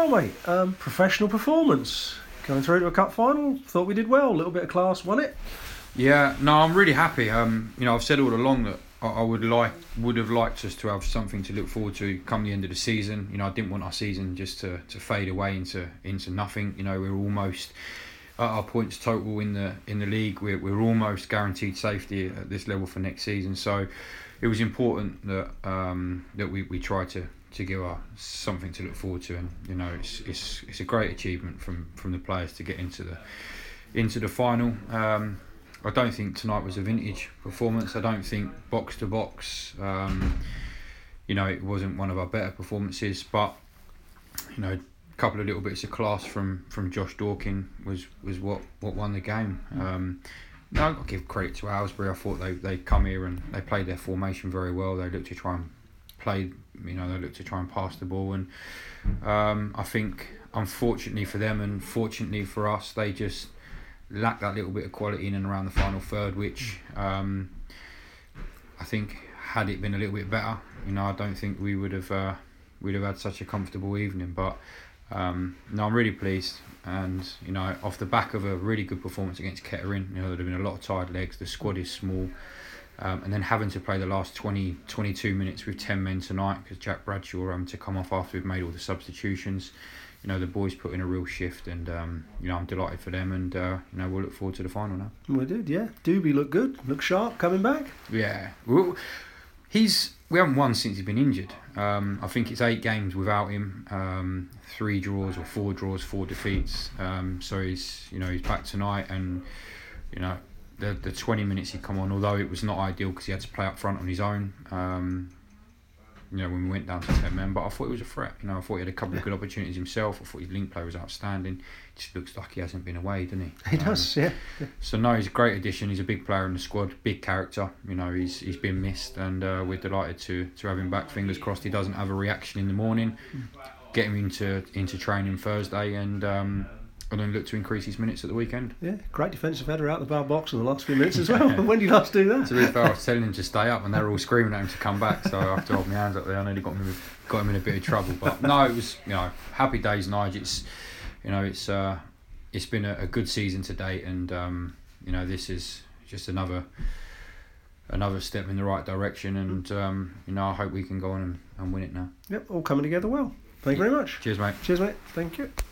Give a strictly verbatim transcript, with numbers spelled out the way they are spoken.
Well, mate, um, professional performance. Going through to a cup final, thought we did well. A little bit of class, won it. Yeah, no, I'm really happy. Um, you know, I've said all along that I, I would like, would have liked us to have something to look forward to come the end of the season. You know, I didn't want our season just to, to fade away into into nothing. You know, we're almost at our points total in the in the league. We're we're almost guaranteed safety at this level for next season. So it was important that um, that we, we try to. to give us something to look forward to, and you know it's it's it's a great achievement from, from the players to get into the into the final. Um, I don't think tonight was a vintage performance. I don't think box to box, um, you know, it wasn't one of our better performances. But you know, a couple of little bits of class from, from Josh Dorking was, was what, what won the game. Um, no, I'll give credit to Aylesbury. I thought they they come here and they played their formation very well. They looked to try and play. You know, they look to try and pass the ball, and um, I think unfortunately for them and fortunately for us, they just lack that little bit of quality in and around the final third, which um, I think had it been a little bit better, you know, I don't think we would have uh, we'd have had such a comfortable evening. But um, no, I'm really pleased, and you know, off the back of a really good performance against Kettering, you know, there'd have been a lot of tired legs. The squad is small. Um, and then having to play the last twenty, twenty-two minutes with ten men tonight because Jack Bradshaw um, to come off after we've made all the substitutions. You know, the boys put in a real shift, and um, you know, I'm delighted for them, and uh, you know, we'll look forward to the final now. We did, yeah. Doobie looked good, looked sharp coming back. Yeah, well, he's we haven't won since he's been injured. Um, I think it's eight games without him, um, three draws or four draws, four defeats. Um, so he's you know he's back tonight, and you know. The, the twenty minutes he come on, although it was not ideal because he had to play up front on his own, um, you know, when we went down to ten men, but I thought he was a threat. You know, I thought he had a couple of good opportunities himself. I thought his link play was outstanding. It just looks like he hasn't been away, doesn't he? He does, um, yeah. So no, he's a great addition. He's a big player in the squad, big character. You know, he's he's been missed, and uh, we're delighted to to have him back. Fingers crossed he doesn't have a reaction in the morning. Get him into into training Thursday, and um, and then look to increase his minutes at the weekend. Yeah, great defensive header out the bar box in the last few minutes as well. When did you last do that? To be fair, I was telling him to stay up, and they were all screaming at him to come back. So I have to hold my hands up there. I nearly got him got him in a bit of trouble. But no, it was you know happy days, Nige. It's you know it's uh, it's been a, a good season to date, and um, you know this is just another another step in the right direction. And um, you know I hope we can go on and, and win it now. Yep, all coming together well. Thank you very much. Cheers, mate. Cheers, mate. Thank you.